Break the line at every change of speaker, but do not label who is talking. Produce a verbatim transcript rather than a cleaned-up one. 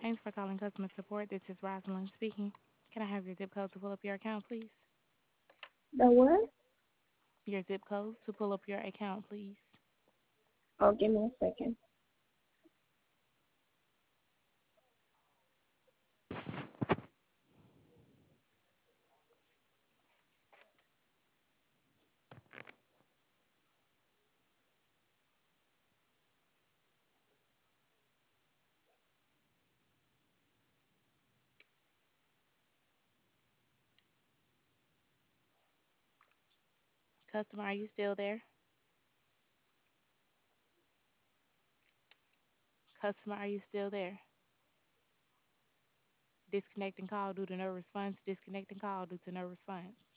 Thanks for calling customer support. This is Rosalind speaking. Can I have your zip code to pull up your account, please?
The what?
Your zip code to pull up your account, please.
Oh, give me a second.
Customer, are you still there? Customer, are you still there? Disconnecting call due to no response. Disconnecting call due to no response.